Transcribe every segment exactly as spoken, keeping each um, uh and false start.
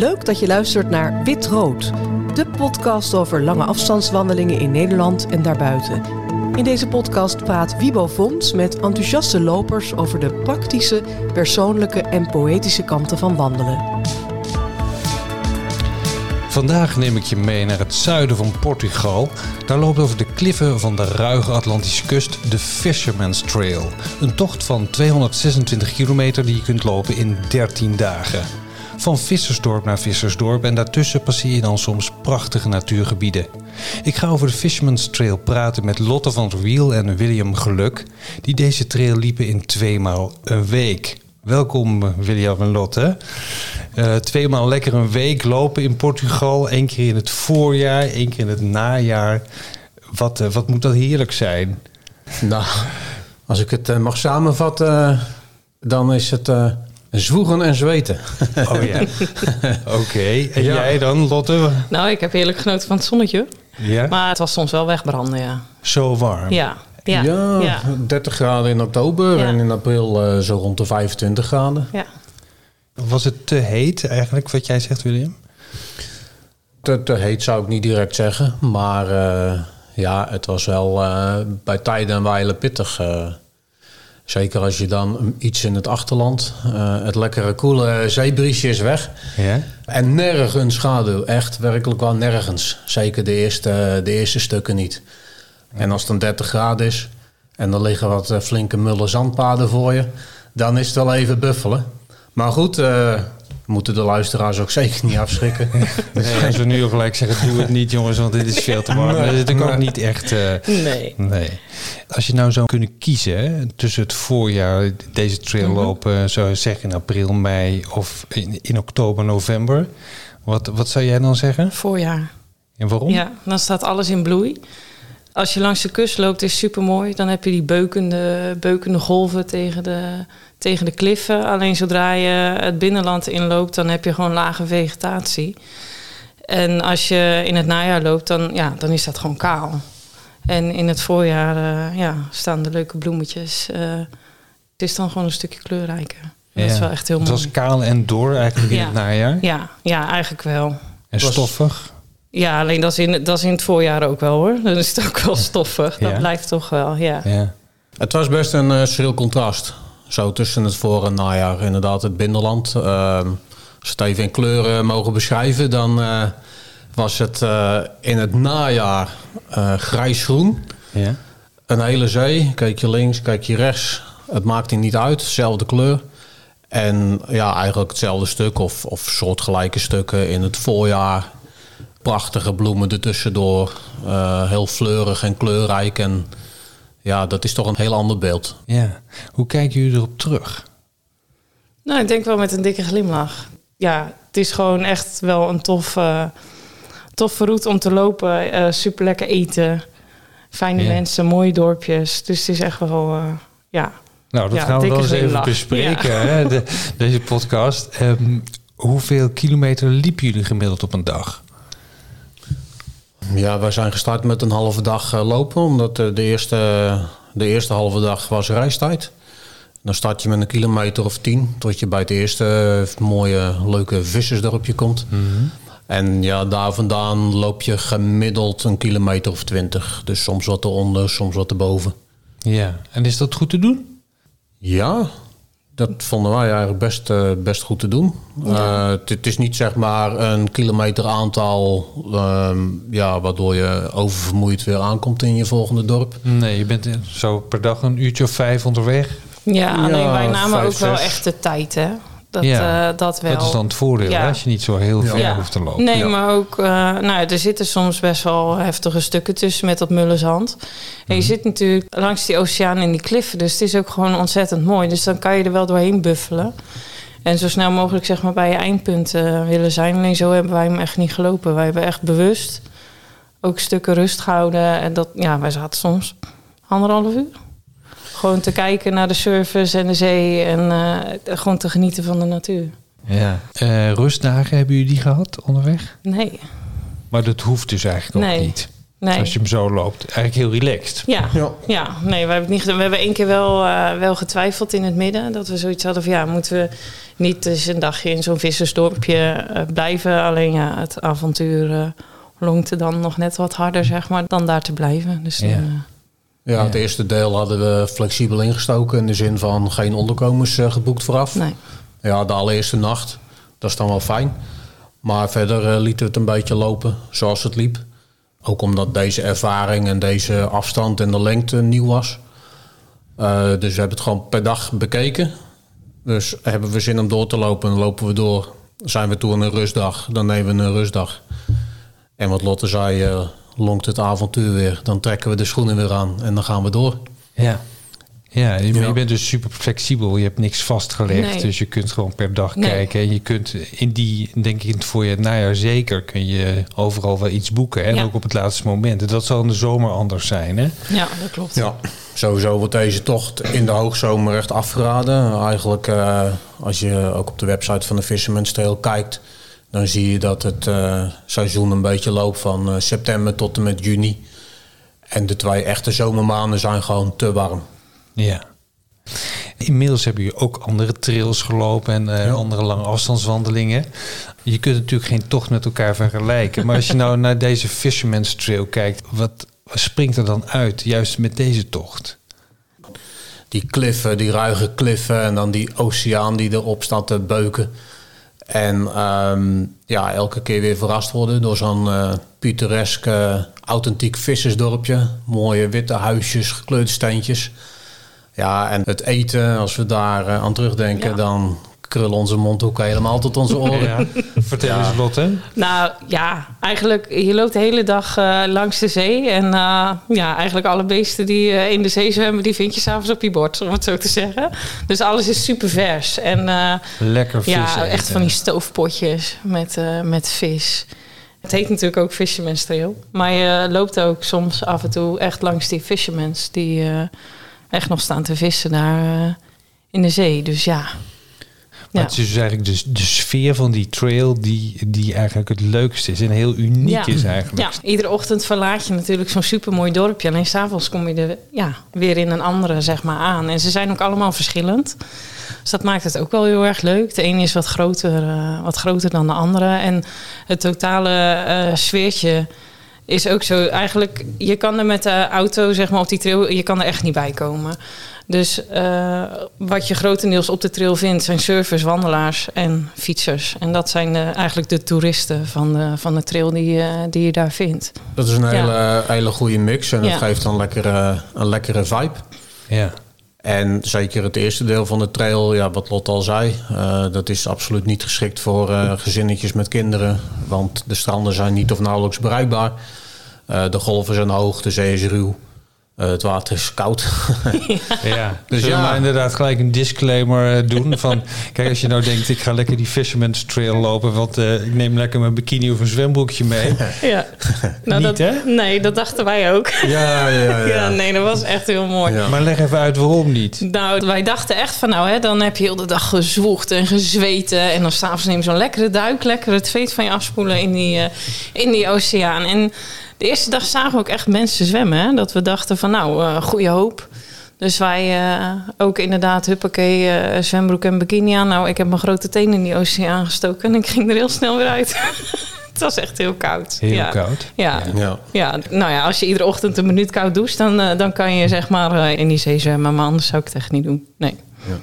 Leuk dat je luistert naar Wit Rood, de podcast over lange afstandswandelingen in Nederland en daarbuiten. In deze podcast praat Wiebo Vons met enthousiaste lopers over de praktische, persoonlijke en poëtische kanten van wandelen. Vandaag neem ik je mee naar het zuiden van Portugal. Daar loopt over de kliffen van de ruige Atlantische kust de Fisherman's Trail. Een tocht van tweehonderdzesentwintig kilometer die je kunt lopen in dertien dagen. Van vissersdorp naar vissersdorp en daartussen passeer je dan soms prachtige natuurgebieden. Ik ga over de Fisherman's Trail praten met Lotte van der Wiel en William Geluk, die deze trail liepen in tweemaal een week. Welkom William en Lotte. Uh, tweemaal lekker een week lopen in Portugal. Eén keer in het voorjaar, één keer in het najaar. Wat, uh, wat moet dat heerlijk zijn? Nou, als ik het uh, mag samenvatten, uh, dan is het uh, zwoegen en zweten. Oh ja, oké. Okay. En ja. Jij dan, Lotte? Nou, ik heb heerlijk genoten van het zonnetje. Ja? Maar het was soms wel wegbranden, ja. Zo warm? Ja. Ja, ja, ja. dertig graden in oktober ja. en in april uh, zo rond de vijfentwintig graden. Ja. Was het te heet eigenlijk, wat jij zegt, William? Te, te heet zou ik niet direct zeggen. Maar uh, ja, het was wel uh, bij tijden en wijlen pittig. Uh, zeker als je dan iets in het achterland... Uh, het lekkere koele zeebriesje is weg. Ja? En nergens schaduw. Echt werkelijk wel nergens. Zeker de eerste, de eerste stukken niet. En als het dan dertig graden is... en er liggen wat uh, flinke mulle zandpaden voor je... dan is het wel even buffelen. Maar goed, uh, moeten de luisteraars ook zeker niet afschrikken. Nee, als we nu al gelijk zeggen, doe het niet jongens, want dit is veel te warm. Nee, dat is natuurlijk nee. ook niet echt... Uh, Nee. nee. Als je nou zou kunnen kiezen hè, tussen het voorjaar, deze trail Mm-hmm. lopen, zou je zeggen in april, mei of in, in oktober, november. Wat, wat zou jij dan zeggen? Voorjaar. En waarom? Ja, dan staat alles in bloei. Als je langs de kust loopt, is het supermooi. Dan heb je die beukende, beukende golven tegen de, tegen de kliffen. Alleen zodra je het binnenland inloopt, dan heb je gewoon lage vegetatie. En als je in het najaar loopt, dan, ja, dan is dat gewoon kaal. En in het voorjaar uh, ja, staan de leuke bloemetjes. Uh, het is dan gewoon een stukje kleurrijker. Dat Ja. is wel echt heel Het mooi. was kaal en door eigenlijk in Ja. het najaar. Ja, ja, eigenlijk wel. En stoffig. Ja, alleen dat is, in, dat is in het voorjaar ook wel hoor. Dan is het ook wel stoffig. Dat Ja. blijft toch wel, ja. Ja. Het was best een uh, schril contrast. Zo tussen het voor- en najaar. Inderdaad, het binnenland. Uh, als we het even in kleuren mogen beschrijven... dan uh, was het uh, in het najaar uh, grijs-groen. Ja. Een hele zee. Kijk je links, kijk je rechts. Het maakt er niet uit. Dezelfde kleur. En ja, eigenlijk hetzelfde stuk of, of soortgelijke stukken in het voorjaar... Prachtige bloemen ertussendoor. Uh, heel fleurig en kleurrijk. En ja, dat is toch een heel ander beeld. Ja. Hoe kijken jullie erop terug? Nou, ik denk wel met een dikke glimlach. Ja, het is gewoon echt wel een tof, uh, toffe route om te lopen. Uh, super lekker eten. Fijne Ja. mensen, mooie dorpjes. Dus het is echt wel, uh, ja... Nou, dat Ja, gaan we wel dikke eens even glimlach. bespreken, Ja. hè, de, deze podcast. Um, hoeveel kilometer liepen jullie gemiddeld op een dag? Ja, wij zijn gestart met een halve dag uh, lopen. Omdat uh, de, eerste, de eerste halve dag was reistijd. Dan start je met een kilometer of tien. Tot je bij het eerste uh, mooie, leuke vissersdorpje komt. Mm-hmm. En ja, daar vandaan loop je gemiddeld een kilometer of twintig. Dus soms wat eronder, soms wat erboven. Ja, en is dat goed te doen? Ja, dat vonden wij eigenlijk best, uh, best goed te doen. Ja. Uh, het, het is niet zeg maar een kilometer aantal um, ja, waardoor je oververmoeid weer aankomt in je volgende dorp. Nee, je bent zo per dag een uurtje of vijf onderweg. Ja, alleen Ja, wij namen vijf, ook wel zes. echt de tijd, hè. Dat, Ja, uh, dat wel. Dat is dan het voordeel, Ja. hè, als je niet zo heel ver Ja. hoeft te lopen. Nee, Ja. maar ook... Uh, nou, er zitten soms best wel heftige stukken tussen met dat mulle zand. En je zit natuurlijk langs die oceaan en die kliffen. Dus het is ook gewoon ontzettend mooi. Dus dan kan je er wel doorheen buffelen. En zo snel mogelijk zeg maar bij je eindpunt uh, willen zijn. Alleen zo hebben wij hem echt niet gelopen. Wij hebben echt bewust ook stukken rust gehouden. En dat, ja, wij zaten soms anderhalf uur. Gewoon te kijken naar de surfers en de zee. En uh, gewoon te genieten van de natuur. Ja. Uh, rustdagen, hebben jullie die gehad onderweg? Nee. Maar dat hoeft dus eigenlijk Nee. ook niet. Nee. Als je hem zo loopt. Eigenlijk heel relaxed. Ja, ja. Ja. ja. nee, we hebben het niet gedaan. We hebben één keer wel, uh, wel getwijfeld in het midden. Dat we zoiets hadden van ja, moeten we niet eens een dagje in zo'n vissersdorpje uh, blijven. Alleen ja, het avontuur uh, lonkte dan nog net wat harder, zeg maar, dan daar te blijven. Dus Ja. dan, uh, Ja, het eerste deel hadden we flexibel ingestoken. In de zin van geen onderkomens uh, geboekt vooraf. nee. Ja, de allereerste nacht. Dat is dan wel fijn. Maar verder uh, lieten we het een beetje lopen zoals het liep. Ook omdat deze ervaring en deze afstand en de lengte nieuw was. Uh, dus we hebben het gewoon per dag bekeken. Dus hebben we zin om door te lopen, dan lopen we door. Zijn we toe aan een rustdag, dan nemen we een rustdag. En wat Lotte zei, uh, lonkt het avontuur weer. Dan trekken we de schoenen weer aan en dan gaan we door. Ja. Ja, je, Ja. je bent dus super flexibel. Je hebt niks vastgelegd. Nee. Dus je kunt gewoon per dag Nee. kijken. En je kunt in die, denk ik, in het voorjaar, het najaar zeker, kun je overal wel iets boeken. En Ja. ook op het laatste moment. En dat zal in de zomer anders zijn, hè? Ja, dat klopt. Ja, sowieso wordt deze tocht in de hoogzomer echt afgeraden. Eigenlijk, uh, als je ook op de website van de Fisherman's Trail kijkt, dan zie je dat het uh, seizoen een beetje loopt van uh, september tot en met juni. En de twee echte zomermaanden zijn gewoon te warm. Ja. Inmiddels hebben jullie ook andere trails gelopen en uh, Ja. andere lange afstandswandelingen. Je kunt natuurlijk geen tocht met elkaar vergelijken. Maar als je nou naar deze Fisherman's Trail kijkt, wat springt er dan uit, juist met deze tocht? Die kliffen, die ruige kliffen en dan die oceaan die erop staat te beuken. En um, ja, elke keer weer verrast worden door zo'n uh, pittoresk, uh, authentiek vissersdorpje. Mooie witte huisjes, gekleurde steentjes. Ja, en het eten, als we daar uh, aan terugdenken, Ja. dan krullen onze mondhoeken helemaal tot onze oren. Ja. Vertel Ja. eens, Lotte. Nou ja, eigenlijk, je loopt de hele dag uh, langs de zee. En uh, ja, eigenlijk alle beesten die uh, in de zee zwemmen, die vind je s'avonds op je bord, om het zo te zeggen. Dus alles is super vers. En uh, Lekker vis ja, eten. echt van die stoofpotjes met, uh, met vis. Het heet natuurlijk ook Fisherman's Trail. Maar je loopt ook soms af en toe echt langs die fishermans die uh, echt nog staan te vissen daar uh, in de zee. Dus ja. Maar Ja. het is dus eigenlijk de, de sfeer van die trail die, die eigenlijk het leukste is en heel uniek Ja. is eigenlijk. Ja, iedere ochtend verlaat je natuurlijk zo'n supermooi dorpje. Alleen s'avonds kom je er ja, weer in een andere zeg maar, aan. En ze zijn ook allemaal verschillend. Dus dat maakt het ook wel heel erg leuk. De ene is wat groter, uh, wat groter dan de andere. En het totale uh, sfeertje is ook zo. Eigenlijk, je kan er met de auto zeg maar, op die trail, je kan er echt niet bij komen. Dus uh, wat je grotendeels op de trail vindt, zijn surfers, wandelaars en fietsers. En dat zijn uh, eigenlijk de toeristen van de, van de trail die, uh, die je daar vindt. Dat is een hele, Ja. hele goede mix en Ja. dat geeft dan lekkere, een lekkere vibe. Ja. En zeker het eerste deel van de trail, ja, wat Lot al zei, uh, dat is absoluut niet geschikt voor uh, gezinnetjes met kinderen. Want de stranden zijn niet of nauwelijks bereikbaar. Uh, de golven zijn hoog, de zee is ruw. Uh, het water is koud. Ja, Dus zullen we ja. maar inderdaad gelijk een disclaimer eh, doen van, kijk, als je nou denkt, ik ga lekker die Fisherman's Trail lopen, want uh, ik neem lekker mijn bikini of een zwembroekje mee. Ja. Nou, Niet, dat, hè? Nee, dat dachten wij ook. Ja, ja, ja. Ja, nee, dat was echt heel mooi. Ja. Maar leg even uit waarom niet. Nou, wij dachten echt van nou, hè, dan heb je heel de dag gezwoegd en gezweten. En dan s'avonds neem je zo'n lekkere duik, lekker het zweet van je afspoelen in die, uh, in die oceaan. En de eerste dag zagen we ook echt mensen zwemmen. Hè? Dat we dachten van nou, uh, goede hoop. Dus wij uh, ook inderdaad, huppakee, uh, zwembroek en bikini aan. Nou, ik heb mijn grote tenen in die oceaan gestoken en ik ging er heel snel weer uit. Het was echt heel koud. Heel ja. koud. Ja. Ja. Ja. ja, nou ja, als je iedere ochtend een minuut koud doucht, dan, uh, dan kan je zeg maar uh, in die zee zwemmen. Maar anders zou ik het echt niet doen. Nee. Ja.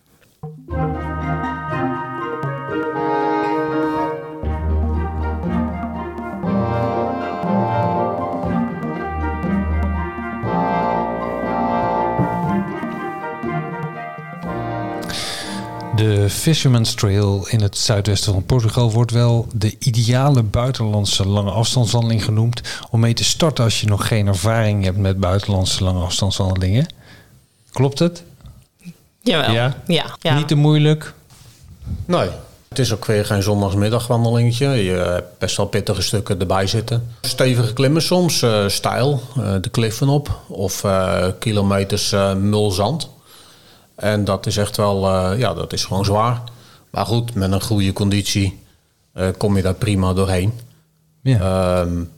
De Fisherman's Trail in het zuidwesten van Portugal wordt wel de ideale buitenlandse lange afstandswandeling genoemd om mee te starten als je nog geen ervaring hebt met buitenlandse lange afstandswandelingen. Klopt het? Jawel. Ja? Ja. ja. Niet te moeilijk? Nee, het is ook weer geen zondagsmiddagwandelingetje. Je hebt best wel pittige stukken erbij zitten. Stevige klimmen soms, uh, stijl, uh, de kliffen op of uh, kilometers uh, mulzand. En dat is echt wel, uh, ja, dat is gewoon zwaar. Maar goed, met een goede conditie uh, kom je daar prima doorheen. Ja. Um,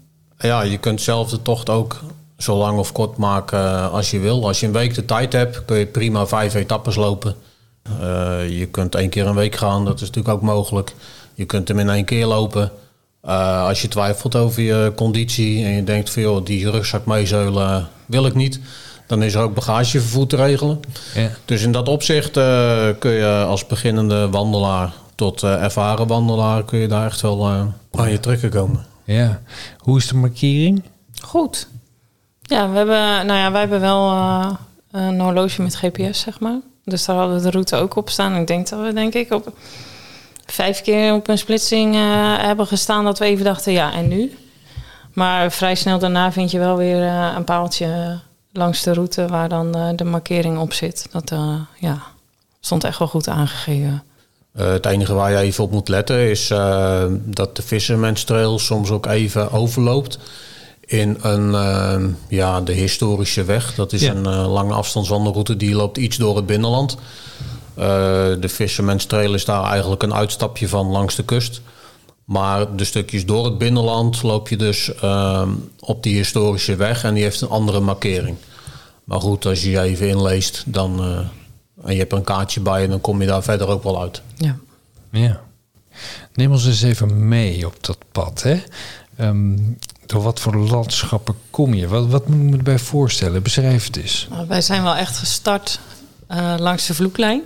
Ja, je kunt zelf de tocht ook zo lang of kort maken als je wil. Als je een week de tijd hebt, kun je prima vijf etappes lopen. Uh, je kunt één keer een week gaan, dat is natuurlijk ook mogelijk. Je kunt hem in één keer lopen. Uh, als je twijfelt over je conditie en je denkt van joh, die rugzak meezeulen wil ik niet, dan is er ook bagagevervoer te regelen. Ja. Dus in dat opzicht uh, kun je als beginnende wandelaar tot uh, ervaren wandelaar kun je daar echt wel uh, aan je trekken komen. Ja. Hoe is de markering? Goed. Ja, we hebben, nou ja, wij hebben wel uh, een horloge met G P S, zeg maar. Dus daar hadden we de route ook op staan. Ik denk dat we denk ik op vijf keer op een splitsing uh, hebben gestaan dat we even dachten, ja, en nu? Maar vrij snel daarna vind je wel weer uh, een paaltje langs de route waar dan uh, de markering op zit. Dat uh, ja, stond echt wel goed aangegeven. Uh, het enige waar je even op moet letten is uh, dat de Fisherman's Trail soms ook even overloopt in een, uh, ja, de historische weg. Dat is ja. een uh, lange afstandswandelroute die loopt iets door het binnenland. Uh, de Fisherman's Trail is daar eigenlijk een uitstapje van langs de kust. Maar de stukjes door het binnenland loop je dus uh, op die historische weg en die heeft een andere markering. Maar goed, als je je even inleest dan, uh, en je hebt een kaartje bij je, dan kom je daar verder ook wel uit. Ja. Ja. Neem ons eens even mee op dat pad, hè? Um, door wat voor landschappen kom je? Wat, wat moet ik me erbij voorstellen? Beschrijf het eens. Nou, wij zijn wel echt gestart uh, langs de vloeklijn.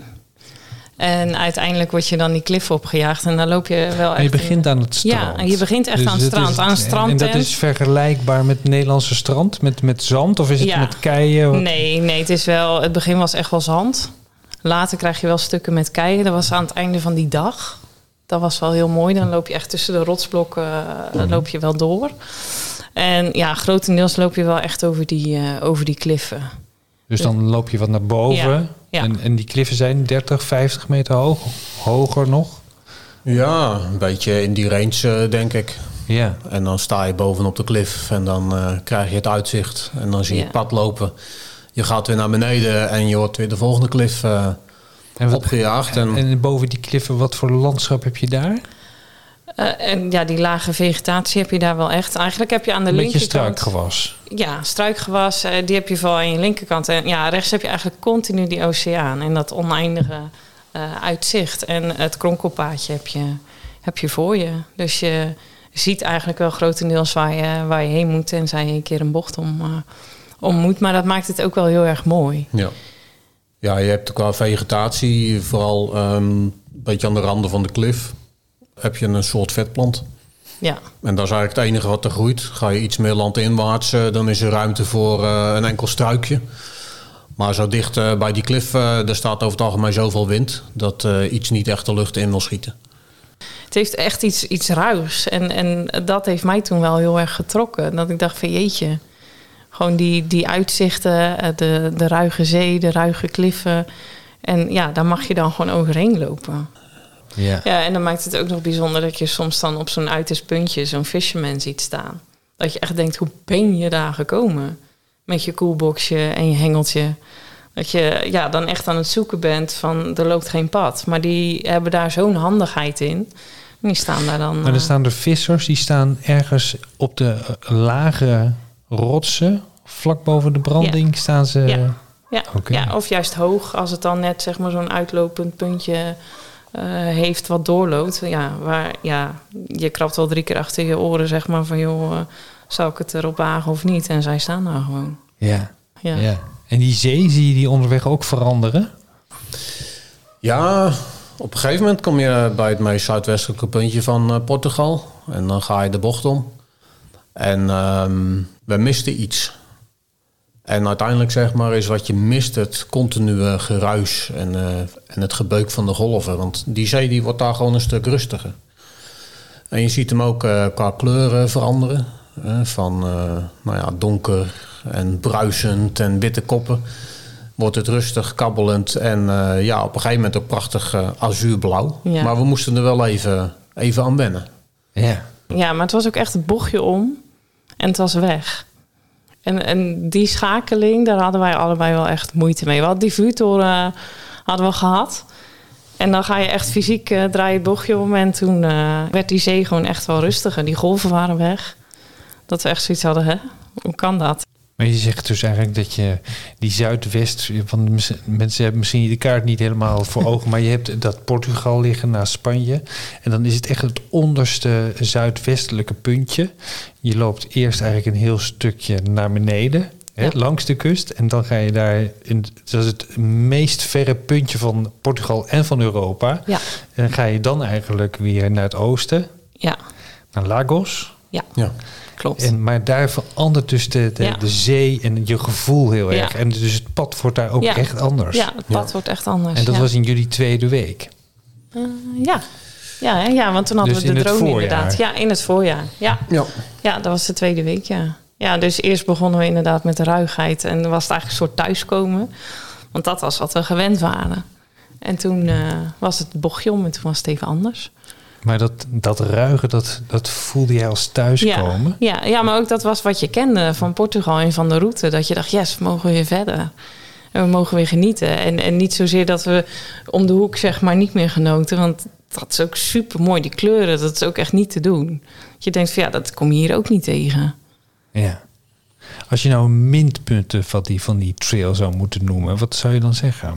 En uiteindelijk word je dan die klif opgejaagd. En dan loop je wel echt... En je begint in... aan het strand. Ja, en je begint echt dus aan het strand. Is, aan een strand. En dat is vergelijkbaar met het Nederlandse strand? Met, met zand? Of is het ja. met keien? Wat? Nee, nee, het is wel... Het begin was echt wel zand. Later krijg je wel stukken met keien. Dat was aan het einde van die dag. Dat was wel heel mooi. Dan loop je echt tussen de rotsblokken uh, loop je wel door. En ja, grotendeels loop je wel echt over die, uh, over die kliffen. Dus dan loop je wat naar boven. Ja, ja. En, en die kliffen zijn dertig, vijftig meter hoog. Hoger nog. Ja, een beetje in die range, uh, denk ik. Ja. En dan sta je bovenop de klif en dan uh, krijg je het uitzicht. En dan zie je ja. het pad lopen. Je gaat weer naar beneden en je wordt weer de volgende klif uh, en wat, opgejaagd. En, en boven die kliffen, wat voor landschap heb je daar? Uh, en ja, die lage vegetatie heb je daar wel echt. Eigenlijk heb je aan de Een linkerkant... beetje struikgewas. Ja, struikgewas. Uh, die heb je vooral aan je linkerkant. En ja, rechts heb je eigenlijk continu die oceaan. En dat oneindige uh, uitzicht. En het kronkelpaadje heb je, heb je voor je. Dus je ziet eigenlijk wel grotendeels waar je, waar je heen moet. Tenzij je een keer een bocht om, uh, om moet. Maar dat maakt het ook wel heel erg mooi. Ja, ja je hebt qua vegetatie vooral um, een beetje aan de randen van de klif heb je een soort vetplant. Ja. En dat is eigenlijk het enige wat er groeit. Ga je iets meer landinwaarts, dan is er ruimte voor uh, een enkel struikje. Maar zo dicht uh, bij die klif, uh, er staat over het algemeen zoveel wind dat uh, iets niet echt de lucht in wil schieten. Het heeft echt iets, iets ruigs. En, en dat heeft mij toen wel heel erg getrokken. Dat ik dacht van jeetje, gewoon die, die uitzichten, de, de ruige zee, de ruige kliffen. En ja, daar mag je dan gewoon overheen lopen. Ja. Ja, en dan maakt het ook nog bijzonder dat je soms dan op zo'n uiterst puntje zo'n fisherman ziet staan. Dat je echt denkt, hoe ben je daar gekomen? Met je koelboxje en je hengeltje. Dat je ja, dan echt aan het zoeken bent van, er loopt geen pad. Maar die hebben daar zo'n handigheid in. En die staan daar dan... Maar er staan de vissers, die staan ergens op de lage rotsen. Vlak boven de branding ja. staan ze... Ja, ja. Okay. ja, of juist hoog, als het dan net zeg maar zo'n uitlopend puntje... Uh, heeft wat doorloopt. Ja, waar, ja, je krabt wel drie keer achter je oren, zeg maar, van joh, uh, zou ik het erop wagen of niet? En zij staan daar gewoon. Ja. Ja. ja. En die zee, zie je die onderweg ook veranderen? Ja, op een gegeven moment kom je bij het meest zuidwestelijke puntje van uh, Portugal. En dan ga je de bocht om. En um, we misten iets. En uiteindelijk zeg maar is wat je mist het continue geruis en, uh, en het gebeuk van de golven. Want die zee die wordt daar gewoon een stuk rustiger. En je ziet hem ook uh, qua kleuren veranderen. Uh, van uh, nou ja, donker en bruisend en witte koppen. Wordt het rustig, kabbelend en uh, ja, op een gegeven moment ook prachtig uh, azuurblauw. Ja. Maar we moesten er wel even, even aan wennen. Ja. Ja, maar het was ook echt het bochtje om en het was weg. En, en die schakeling, daar hadden wij allebei wel echt moeite mee. We hadden die vuurtoren hadden we gehad. En dan ga je echt fysiek uh, draaien het bochtje om. En toen uh, werd die zee gewoon echt wel rustiger. Die golven waren weg. Dat we echt zoiets hadden, hè? Hoe kan dat? Maar je zegt dus eigenlijk dat je die Zuidwest... Want mensen hebben misschien de kaart niet helemaal voor ogen... maar je hebt dat Portugal liggen naast Spanje. En dan is het echt het onderste zuidwestelijke puntje. Je loopt eerst eigenlijk een heel stukje naar beneden... Hè, ja. langs de kust. En dan ga je daar... In, dat is het meest verre puntje van Portugal en van Europa. Ja. En dan ga je dan eigenlijk weer naar het oosten. Ja. Naar Lagos. Ja. Ja. Klopt. En, maar daar verandert dus de, de, ja. de zee en je gevoel heel erg. Ja. En dus het pad wordt daar ook ja. echt anders. Ja, het pad ja. wordt echt anders. En dat ja. was in jullie tweede week? Uh, ja. Ja, hè? Ja, want toen hadden dus we de in drone inderdaad. Ja, in het voorjaar. Ja. Ja. ja, dat was de tweede week, ja. Ja, dus eerst begonnen we inderdaad met de ruigheid. En dan was het eigenlijk een soort thuiskomen. Want dat was wat we gewend waren. En toen uh, was het bochtje om en toen was het even anders. Maar dat, dat ruigen, dat, dat voelde jij als thuiskomen? Ja, ja, ja, maar ook dat was wat je kende van Portugal en van de route. Dat je dacht, yes, we mogen weer verder. En we mogen weer genieten. En, en niet zozeer dat we om de hoek zeg maar niet meer genoten. Want dat is ook super mooi. Die kleuren, dat is ook echt niet te doen. Je denkt van ja, dat kom je hier ook niet tegen. Ja. Als je nou minpunten van die, van die trail zou moeten noemen, wat zou je dan zeggen?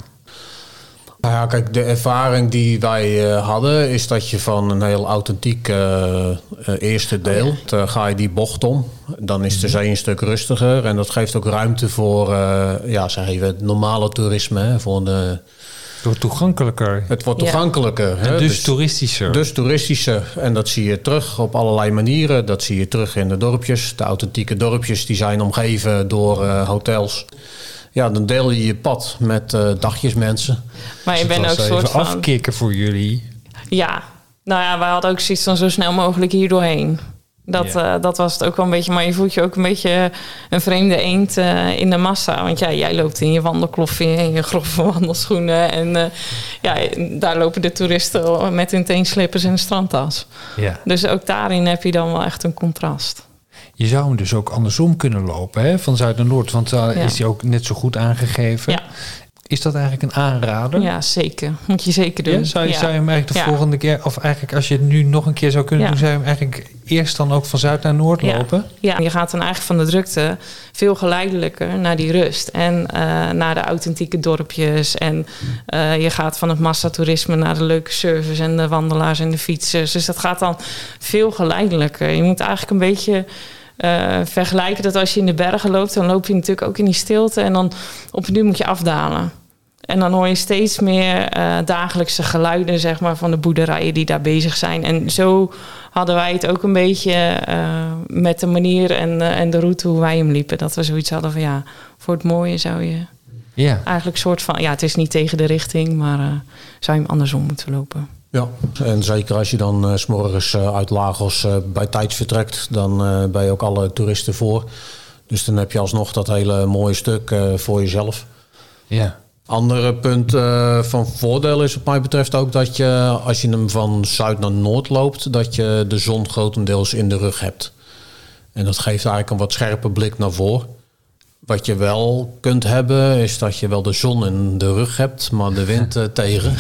Nou ja, kijk, de ervaring die wij uh, hadden is dat je van een heel authentiek uh, uh, eerste deel, oh ja. uh, ga je die bocht om. Dan is de zee een stuk rustiger en dat geeft ook ruimte voor, uh, ja, zeg even, het normale toerisme. Hè, voor de, het wordt toegankelijker. Het wordt toegankelijker. Ja. Hè, dus, dus toeristischer. Dus toeristischer. En dat zie je terug op allerlei manieren. Dat zie je terug in de dorpjes. De authentieke dorpjes die zijn omgeven door uh, hotels. Ja, dan deel je je pad met uh, dagjesmensen. Maar je dus bent ook een soort van... afkicken voor jullie. Ja, nou ja, wij hadden ook zoiets van zo snel mogelijk hier doorheen. Dat, yeah. uh, dat was het ook wel een beetje. Maar je voelt je ook een beetje een vreemde eend uh, in de massa. Want ja, jij loopt in je wandelkloffie en je grove wandelschoenen. En uh, ja, daar lopen de toeristen met hun teenslippers en een strandtas. Yeah. Dus ook daarin heb je dan wel echt een contrast. Je zou hem dus ook andersom kunnen lopen, hè? Van zuid naar noord. Want uh, ja. is die ook net zo goed aangegeven. Ja. Is dat eigenlijk een aanrader? Ja, zeker. Moet je zeker doen. Ja, zou, je, ja. zou je hem eigenlijk de ja. volgende keer... of eigenlijk als je het nu nog een keer zou kunnen ja. doen... zou je hem eigenlijk eerst dan ook van zuid naar noord ja. lopen? Ja, je gaat dan eigenlijk van de drukte veel geleidelijker naar die rust. En uh, naar de authentieke dorpjes. En uh, je gaat van het massatoerisme naar de leuke service... en de wandelaars en de fietsers. Dus dat gaat dan veel geleidelijker. Je moet eigenlijk een beetje... Uh, vergelijken dat als je in de bergen loopt... dan loop je natuurlijk ook in die stilte... en dan op een duur moet je afdalen. En dan hoor je steeds meer uh, dagelijkse geluiden... zeg maar, van de boerderijen die daar bezig zijn. En zo hadden wij het ook een beetje... Uh, met de manier en, uh, en de route hoe wij hem liepen. Dat we zoiets hadden van... ja, voor het mooie zou je ja. eigenlijk soort van... ja, het is niet tegen de richting... maar uh, zou je hem andersom moeten lopen. Ja, en zeker als je dan uh, 's morgens uh, uit Lagos uh, bij tijds vertrekt, dan uh, ben je ook alle toeristen voor. Dus dan heb je alsnog dat hele mooie stuk uh, voor jezelf. Ja. Andere punt uh, van voordeel is wat mij betreft ook dat je, als je hem van zuid naar noord loopt, dat je de zon grotendeels in de rug hebt. En dat geeft eigenlijk een wat scherpe blik naar voren. Wat je wel kunt hebben, is dat je wel de zon in de rug hebt, maar de wind uh, tegen.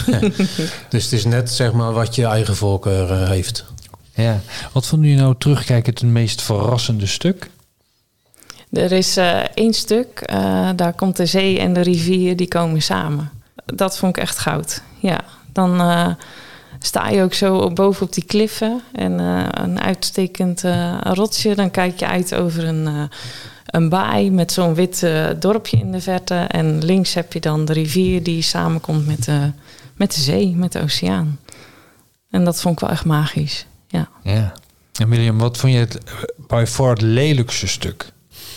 Dus het is net zeg maar wat je eigen voorkeur uh, heeft. Ja. Wat vond u nou terugkijkend het meest verrassende stuk? Er is uh, één stuk, uh, daar komt de zee en de rivier, die komen samen. Dat vond ik echt goud. Ja, dan uh, sta je ook zo boven op die kliffen en uh, een uitstekend uh, rotsje. Dan kijk je uit over een... Uh, Een baai met zo'n wit uh, dorpje in de verte. En links heb je dan de rivier die samenkomt met de, met de zee, met de oceaan. En dat vond ik wel echt magisch. Ja. Ja. En William, wat vond je het by far het lelijkste stuk?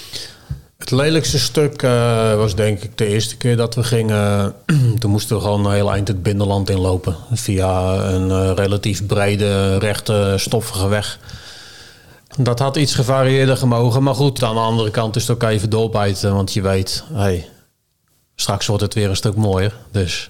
Het lelijkste stuk uh, was denk ik de eerste keer dat we gingen. Toen moesten we gewoon een heel eind het binnenland inlopen. Via een uh, relatief brede, rechte, stoffige weg. Dat had iets gevarieerder gemogen. Maar goed, aan de andere kant is het ook even doorbijten. Want je weet, hey, straks wordt het weer een stuk mooier. Dus...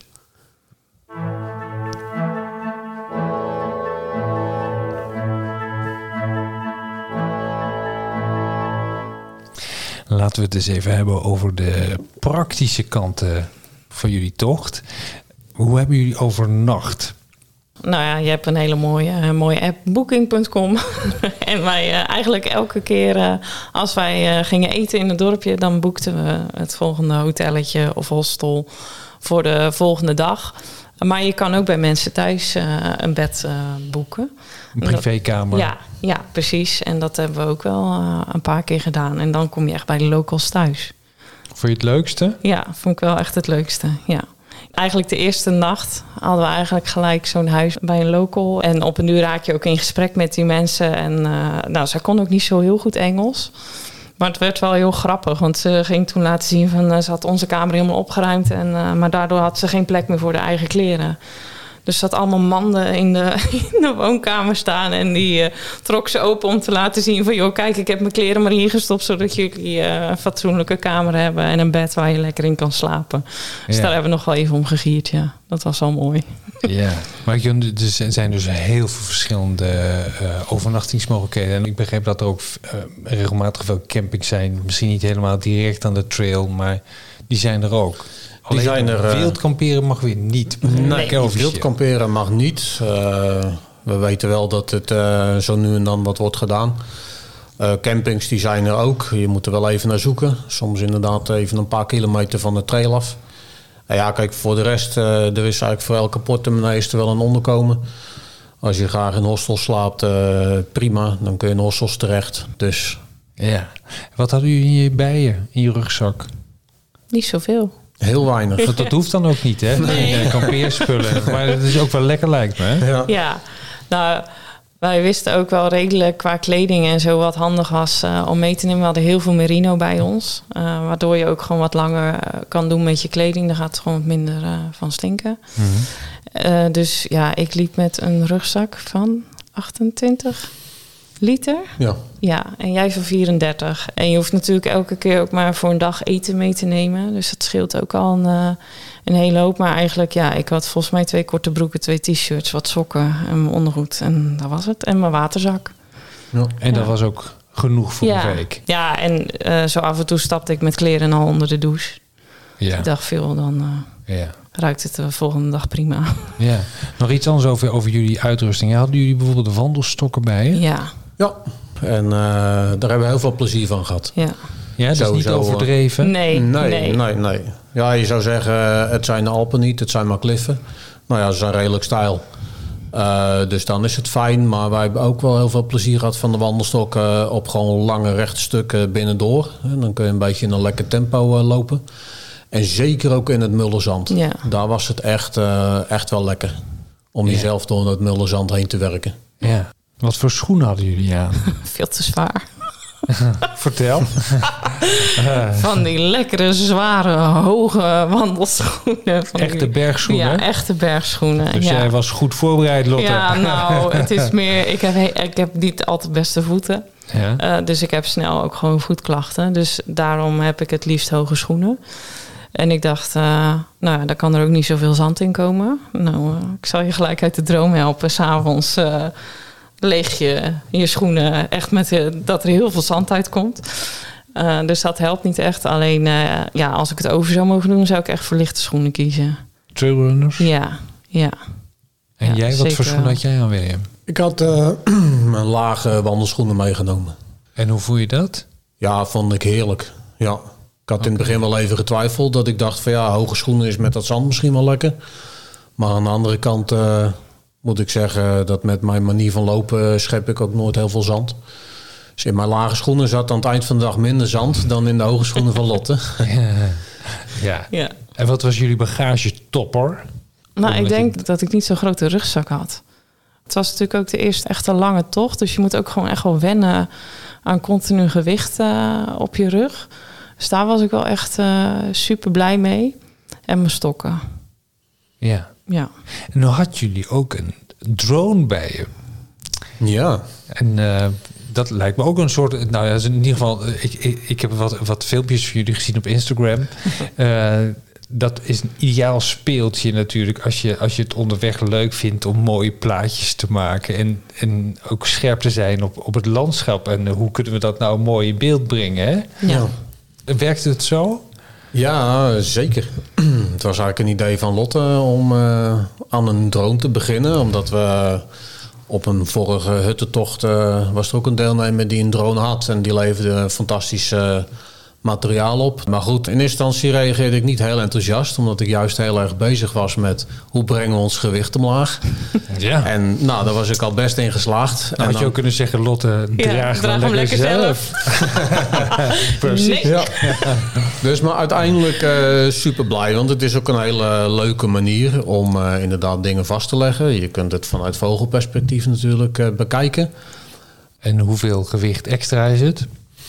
Laten we het eens even hebben over de praktische kanten van jullie tocht. Hoe hebben jullie overnacht? Nou ja, je hebt een hele mooie, mooie app, booking punt com. En wij uh, eigenlijk elke keer uh, als wij uh, gingen eten in het dorpje... dan boekten we het volgende hotelletje of hostel voor de volgende dag. Maar je kan ook bij mensen thuis uh, een bed uh, boeken. Een privékamer. Ja, ja, precies. En dat hebben we ook wel uh, een paar keer gedaan. En dan kom je echt bij de locals thuis. Vond je het leukste? Ja, vond ik wel echt het leukste, ja. Eigenlijk de eerste nacht hadden we eigenlijk gelijk zo'n huis bij een local. En op een duur raak je ook in gesprek met die mensen. En uh, nou, zij kon ook niet zo heel goed Engels. Maar het werd wel heel grappig. Want ze ging toen laten zien van... Uh, ze had onze kamer helemaal opgeruimd. En, uh, maar daardoor had ze geen plek meer voor de eigen kleren. Dus ze had allemaal manden in de, in de woonkamer staan. En die uh, trok ze open om te laten zien van... joh, kijk, ik heb mijn kleren maar hier gestopt... zodat jullie uh, een fatsoenlijke kamer hebben... en een bed waar je lekker in kan slapen. Dus ja. Daar hebben we nog wel even om gegierd, ja. Dat was al mooi. Ja, maar er zijn dus heel veel verschillende uh, overnachtingsmogelijkheden. En ik begreep dat er ook uh, regelmatig veel campings zijn. Misschien niet helemaal direct aan de trail, maar die zijn er ook. Die Alleen zijn er, uh, wild kamperen mag weer niet. Nee, wild kamperen mag niet. Uh, we weten wel dat het uh, zo nu en dan wat wordt gedaan. Uh, campings die zijn er ook. Je moet er wel even naar zoeken. Soms inderdaad even een paar kilometer van de trail af. Uh, ja, kijk, voor de rest, uh, er is eigenlijk voor elke portemonnee is er wel een onderkomen. Als je graag in hostels slaapt, uh, prima. Dan kun je in hostels terecht. Dus. Ja. Wat hadden jullie bij je, in je rugzak? Niet zoveel. Heel weinig. Dat, dat hoeft dan ook niet, hè? Nee. Kampeerspullen. Maar het is ook wel lekker, lijkt me, hè? Ja. Ja, nou, wij wisten ook wel redelijk qua kleding en zo wat handig was uh, om mee te nemen. We hadden heel veel merino bij ons. Uh, waardoor je ook gewoon wat langer uh, kan doen met je kleding. Daar gaat het gewoon wat minder uh, van stinken. Mm-hmm. Uh, dus ja, ik liep met een rugzak van achtentwintig liter. Ja. Ja, en jij van vierendertig. En je hoeft natuurlijk elke keer ook maar voor een dag eten mee te nemen. Dus dat scheelt ook al een, uh, een hele hoop. Maar eigenlijk, ja, ik had volgens mij twee korte broeken, twee t-shirts, wat sokken en mijn ondergoed. En dat was het. En mijn waterzak. Ja. En dat ja. was ook genoeg voor ja. een week. Ja, en uh, zo af en toe stapte ik met kleren al onder de douche. Ja. Ik dacht veel, dan uh, ja. ruikt het de volgende dag prima. Ja. Nog iets anders over, over jullie uitrusting. Hadden jullie bijvoorbeeld de wandelstokken bij je? Ja. Ja, en uh, daar hebben we heel veel plezier van gehad. Ja, ja dat is niet overdreven? Nee, nee, nee. nee, nee. Ja, je zou zeggen, het zijn de Alpen niet, het zijn maar kliffen. Nou ja, ze zijn redelijk steil. Uh, dus dan is het fijn. Maar wij hebben ook wel heel veel plezier gehad van de wandelstokken op gewoon lange rechte stukken binnendoor. En dan kun je een beetje in een lekker tempo uh, lopen. En zeker ook in het mullenzand. Ja. Daar was het echt, uh, echt wel lekker. Om ja. jezelf door het mullenzand heen te werken. Ja. Wat voor schoenen hadden jullie aan? Veel te zwaar. Vertel. Van die lekkere, zware, hoge wandelschoenen. Van echte die, bergschoenen? Ja, echte bergschoenen. Dus ja. jij was goed voorbereid, Lotte? Ja, nou, het is meer... Ik heb, ik heb niet altijd beste voeten. Ja. Uh, dus ik heb snel ook gewoon voetklachten. Dus daarom heb ik het liefst hoge schoenen. En ik dacht, uh, nou, daar kan er ook niet zoveel zand in komen. Nou, uh, ik zal je gelijk uit de droom helpen. 's Avonds uh, leeg je je schoenen echt met uh, dat er heel veel zand uitkomt. Uh, dus dat helpt niet echt. Alleen, uh, ja, als ik het over zou mogen doen, zou ik echt voor lichte schoenen kiezen. Trailrunners? Ja, ja. En ja, jij, wat zeker. voor schoenen had jij aan, William? Ik had uh, mijn lage wandelschoenen meegenomen. En hoe voel je dat? Ja, vond ik heerlijk. Ja. Ik had okay. in het begin wel even getwijfeld. Dat ik dacht van ja, hoge schoenen is met dat zand misschien wel lekker. Maar aan de andere kant uh, moet ik zeggen dat met mijn manier van lopen schep ik ook nooit heel veel zand. Dus in mijn lage schoenen zat aan het eind van de dag minder zand dan in de hoge schoenen van Lotte. Ja. Ja. Ja. En wat was jullie bagagetopper? Nou, ik denk je... dat ik niet zo'n grote rugzak had. Het was natuurlijk ook de eerste echte lange tocht. Dus je moet ook gewoon echt wel wennen aan continu gewicht uh, op je rug. Dus daar was ik wel echt uh, super blij mee. En mijn stokken. Ja. Ja. En nou had jullie ook een drone bij je. Ja. En uh, dat lijkt me ook een soort... Nou ja, in ieder geval... Ik, ik, ik heb wat, wat filmpjes van jullie gezien op Instagram. uh, dat is een ideaal speeltje natuurlijk... Als je, als je het onderweg leuk vindt om mooie plaatjes te maken... en, en ook scherp te zijn op, op het landschap. En uh, hoe kunnen we dat nou mooi in beeld brengen, hè? Ja. Ja. Werkt het zo? Ja, zeker. Het was eigenlijk een idee van Lotte om uh, aan een drone te beginnen. Omdat we op een vorige huttentocht uh, was er ook een deelnemer die een drone had. En die leverde fantastisch uh, materiaal op. Maar goed, in eerste instantie reageerde ik niet heel enthousiast. Omdat ik juist heel erg bezig was met hoe brengen we ons gewicht omlaag. Ja. En nou, daar was ik al best in geslaagd. Nou, had je ook kunnen zeggen, Lotte, draag, ja, draag hem lekker zelf. zelf. Precies. Nee. Ja. Dus maar uiteindelijk uh, super blij. Want het is ook een hele leuke manier om uh, inderdaad dingen vast te leggen. Je kunt het vanuit vogelperspectief natuurlijk uh, bekijken. En hoeveel gewicht extra is het?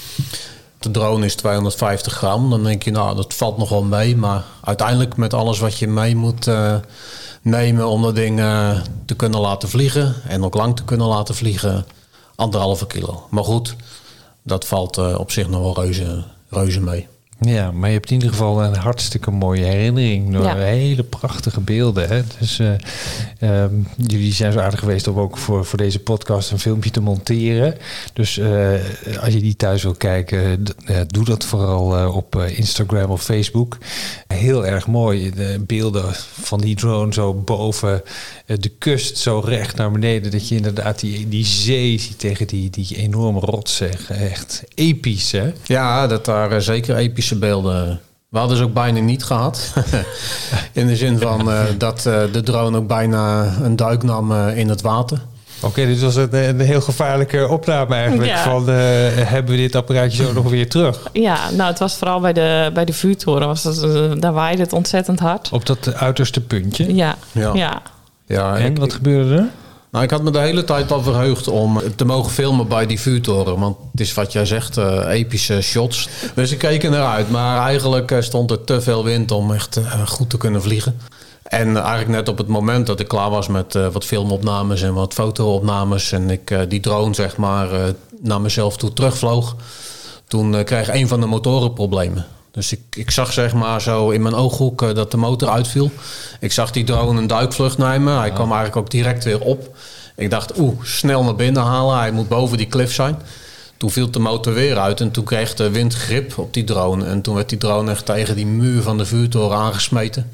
De drone is tweehonderdvijftig gram. Dan denk je, nou, dat valt nog wel mee. Maar uiteindelijk met alles wat je mee moet uh, nemen om dat ding uh, te kunnen laten vliegen. En ook lang te kunnen laten vliegen. Anderhalve kilo. Maar goed, dat valt uh, op zich nog wel reuze, reuze mee. Ja, maar je hebt in ieder geval een hartstikke mooie herinnering. Door Ja. hele prachtige beelden. Hè? Dus uh, um, jullie zijn zo aardig geweest om ook voor, voor deze podcast een filmpje te monteren. Dus uh, als je die thuis wil kijken, d- uh, doe dat vooral uh, op uh, Instagram of Facebook. Heel erg mooi. De beelden van die drone zo boven uh, de kust, zo recht naar beneden. Dat je inderdaad die, die zee ziet tegen die, die enorme rotsen. Echt episch, hè? Ja, dat waren zeker epische beelden. We hadden ze ook bijna niet gehad. In de zin van uh, dat uh, de drone ook bijna een duik nam uh, in het water. Oké, okay, dit was een, een heel gevaarlijke opname eigenlijk. Ja. Van, uh, hebben we dit apparaatje zo nog weer terug? Ja, nou het was vooral bij de, bij de vuurtoren. Was dat, uh, daar waaide het ontzettend hard. Op dat uiterste puntje? Ja, Ja. ja. Ja, En ik, wat gebeurde er? nou, ik had me de hele tijd al verheugd om te mogen filmen bij die vuurtoren. Want het is wat jij zegt, uh, epische shots. Dus ik keek er naar uit. Maar eigenlijk uh, stond er te veel wind om echt uh, goed te kunnen vliegen. En uh, eigenlijk net op het moment dat ik klaar was met uh, wat filmopnames en wat fotoopnames. En ik uh, die drone zeg maar uh, naar mezelf toe terugvloog. Toen uh, kreeg een van de motoren problemen. Dus ik, ik zag zeg maar zo in mijn ooghoek uh, dat de motor uitviel. Ik zag die drone een duikvlucht nemen. Hij kwam eigenlijk ook direct weer op. Ik dacht, oeh, snel naar binnen halen. Hij moet boven die klif zijn. Toen viel de motor weer uit en toen kreeg de wind grip op die drone. En toen werd die drone echt tegen die muur van de vuurtoren aangesmeten.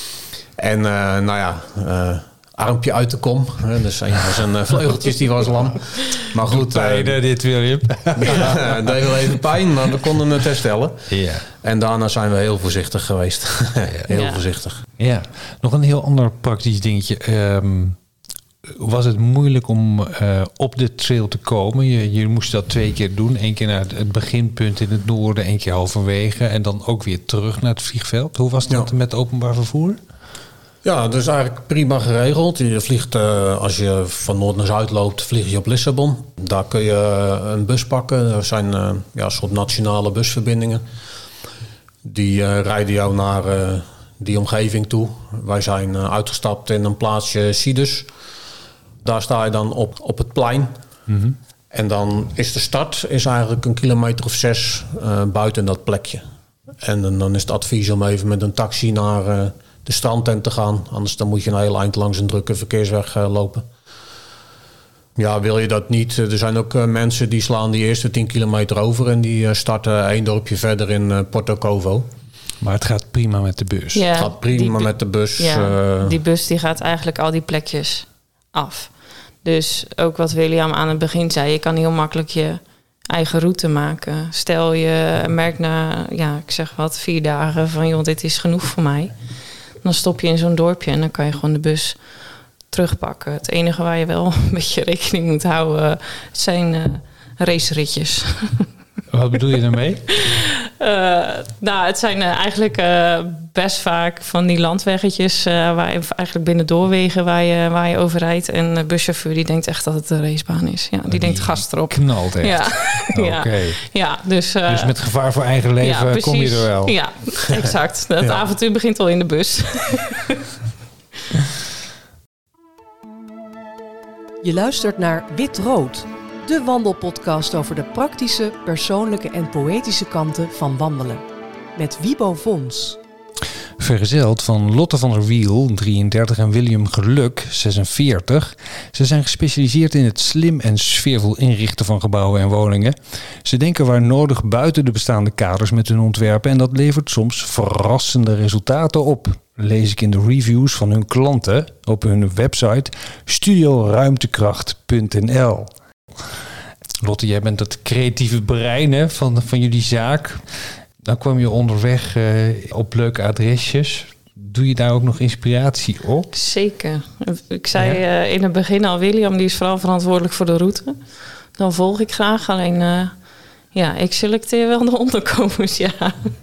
En uh, nou ja, uh, armpje uit de kom. Hè, dus een van zijn uh, vleugeltjes die was lam. Maar goed. Pijn, uh, dit William. Ja, het deed wel even pijn, maar we konden het herstellen. Ja. En daarna zijn we heel voorzichtig geweest. heel Ja. voorzichtig. Ja, nog een heel ander praktisch dingetje. Um, was het moeilijk om uh, op de trail te komen? Je, je moest dat twee keer doen. Eén keer naar het, het beginpunt in het noorden, één keer halverwege. En dan ook weer terug naar het vliegveld. Hoe was dat Ja. met openbaar vervoer? Ja, dus eigenlijk prima geregeld. Je vliegt, uh, als je van noord naar zuid loopt, vlieg je op Lissabon. Daar kun je uh, een bus pakken. Er zijn uh, ja, een soort nationale busverbindingen. Die uh, rijden jou naar uh, die omgeving toe. Wij zijn uh, uitgestapt in een plaatsje Sidus. Daar sta je dan op, op het plein. Mm-hmm. En dan is de start is eigenlijk een kilometer of zes uh, buiten dat plekje. En dan, dan is het advies om even met een taxi naar uh, de strandtent te gaan. Anders dan moet je een heel eind langs een drukke verkeersweg uh, lopen. Ja, wil je dat niet? Er zijn ook uh, mensen die slaan die eerste tien kilometer over. En die uh, starten één dorpje verder in uh, Porto Covo. Maar het gaat prima met de bus. Ja, Het gaat prima die bu- met de bus. Ja, uh, die bus die gaat eigenlijk al die plekjes af. Dus ook wat William aan het begin zei, je kan heel makkelijk je eigen route maken. Stel je merkt na, ja, ik zeg wat, vier dagen van joh, dit is genoeg voor mij. Dan stop je in zo'n dorpje en dan kan je gewoon de bus terugpakken. Het enige waar je wel een beetje rekening moet houden, het zijn uh, raceritjes. Wat bedoel je daarmee? Uh, nou, het zijn uh, eigenlijk uh, best vaak van die landweggetjes, uh, waar je eigenlijk binnen doorwegen waar je, waar je over rijdt. En de buschauffeur die denkt echt dat het een racebaan is. Ja, die, die denkt gas erop. Knalt echt. Ja, Oké. ja. ja dus, uh, Dus met gevaar voor eigen leven ja, kom je er wel. Ja, exact. Het Ja. avontuur begint al in de bus. Je luistert naar Wit-Rood, de wandelpodcast over de praktische, persoonlijke en poëtische kanten van wandelen. Met Wibo Vons. Vergezeld van Lotte van der Wiel, drieëndertig, en William Geluk, zesenveertig. Ze zijn gespecialiseerd in het slim en sfeervol inrichten van gebouwen en woningen. Ze denken waar nodig buiten de bestaande kaders met hun ontwerpen en dat levert soms verrassende resultaten op. Lees ik in de reviews van hun klanten op hun website studio ruimtekracht punt n l. Lotte, jij bent het creatieve brein hè, van, van jullie zaak. Dan kwam je onderweg uh, op leuke adresjes. Doe je daar ook nog inspiratie op? Zeker. Ik zei Ja. uh, in het begin al, William die is vooral verantwoordelijk voor de route. Dan volg ik graag, alleen uh, ja, ik selecteer wel de onderkomens, ja.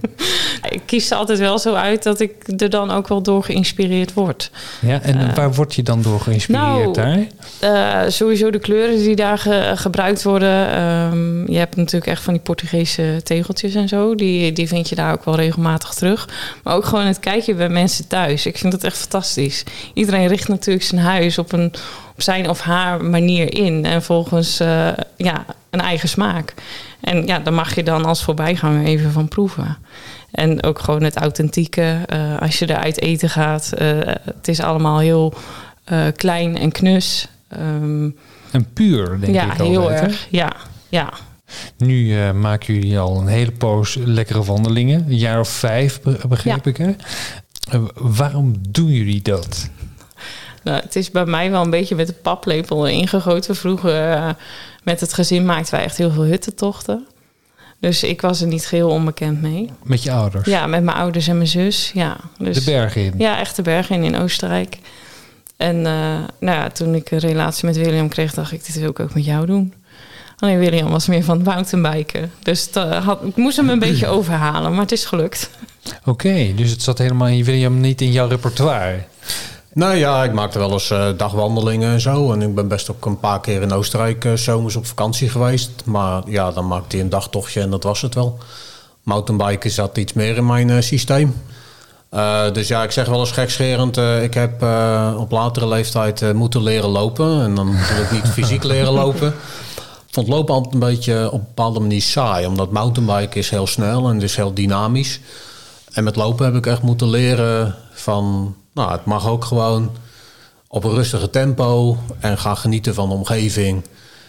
Ik kies er altijd wel zo uit dat ik er dan ook wel door geïnspireerd word. Ja, en Uh, waar word je dan door geïnspireerd nou, daar? Uh, sowieso de kleuren die daar ge- gebruikt worden. Um, je hebt natuurlijk echt van die Portugese tegeltjes en zo. Die, die vind je daar ook wel regelmatig terug. Maar ook gewoon het kijken bij mensen thuis. Ik vind dat echt fantastisch. Iedereen richt natuurlijk zijn huis op, een, op zijn of haar manier in. En volgens uh, ja, een eigen smaak. En ja, daar mag je dan als voorbijganger even van proeven. En ook gewoon het authentieke. Uh, als je eruit eten gaat. Uh, het is allemaal heel uh, klein en knus. Um, En puur, denk ja, ik altijd. heel hè? erg. Ja, ja. Nu uh, maken jullie al een hele poos lekkere wandelingen. Een jaar of vijf, be- begreep Ja. ik. Hè? Uh, waarom doen jullie dat? Nou, het is bij mij wel een beetje met de paplepel ingegoten. Vroeger uh, met het gezin maakten wij echt heel veel huttentochten. Dus ik was er niet geheel onbekend mee. Met je ouders? Ja, met mijn ouders en mijn zus. Ja, dus, De bergen in? Ja, echt de bergen in, in Oostenrijk. En uh, nou ja, toen ik een relatie met William kreeg, dacht ik, dit wil ik ook met jou doen. Alleen William was meer van het mountainbiken. Dus het, uh, had, ik moest hem een beetje overhalen, maar het is gelukt. Oké, okay, dus het zat helemaal in William niet in jouw repertoire? Nou ja, ik maakte wel eens uh, dagwandelingen en zo. En ik ben best ook een paar keer in Oostenrijk uh, zomers op vakantie geweest. Maar ja, dan maakte hij een dagtochtje en dat was het wel. Mountainbiken zat iets meer in mijn uh, systeem. Uh, dus ja, ik zeg wel eens gekscherend. Uh, ik heb uh, op latere leeftijd uh, moeten leren lopen. En dan wil ik niet fysiek leren lopen. Ik vond lopen altijd een beetje op een bepaalde manier saai. Omdat mountainbiken is heel snel en dus heel dynamisch. En met lopen heb ik echt moeten leren van... Nou, het mag ook gewoon op een rustige tempo en ga genieten van de omgeving.